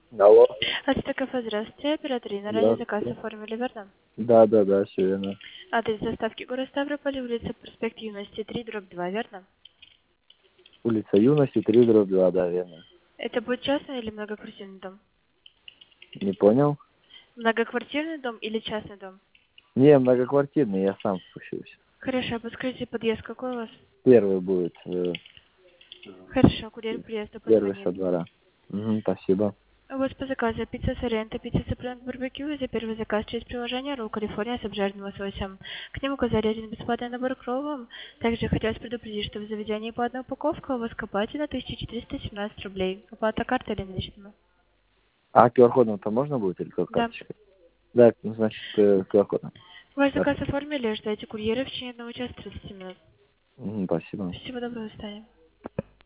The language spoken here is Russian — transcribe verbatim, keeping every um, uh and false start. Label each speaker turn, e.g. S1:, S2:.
S1: Алло.
S2: Это кафе, здравствуйте. Оператор на радио заказ
S1: Здравствуйте.
S2: оформили, верно?
S1: Да, да, да, все верно.
S2: Адрес доставки город Ставрополь, улица Проспект Юности, три, дробь два, верно?
S1: Улица Юности, три, дробь два, да, верно.
S2: Это будет частный или многоквартирный дом?
S1: Не понял?
S2: Многоквартирный дом или частный дом?
S1: Не, многоквартирный, я сам спущусь.
S2: Хорошо, подскажите, подъезд какой у вас?
S1: Первый будет, э,
S2: Хорошо, курьер приезда
S1: первый
S2: позвонит.
S1: со двора. Угу, спасибо.
S2: У вас по заказу пицца Соренто, пицца цыпленок барбекю, и за первый заказ через приложение Ролл Калифорния с обжаренным лососем. К нему указали один бесплатный набор к роллам. Также хотелось предупредить, что в заведении по одной упаковке у вас копатель на тысяча четыреста семнадцать рублей. Оплата картой или наличными?
S1: А ку ар кодом-то можно будет или только
S2: Да.
S1: карточкой? Да, ну, значит, э, ку ар кодом.
S2: Ваш заказ
S1: Хорошо.
S2: оформили, ждайте курьера в течение одного часа тридцати минут.
S1: Мгм, спасибо.
S2: Всего доброго, до свидания.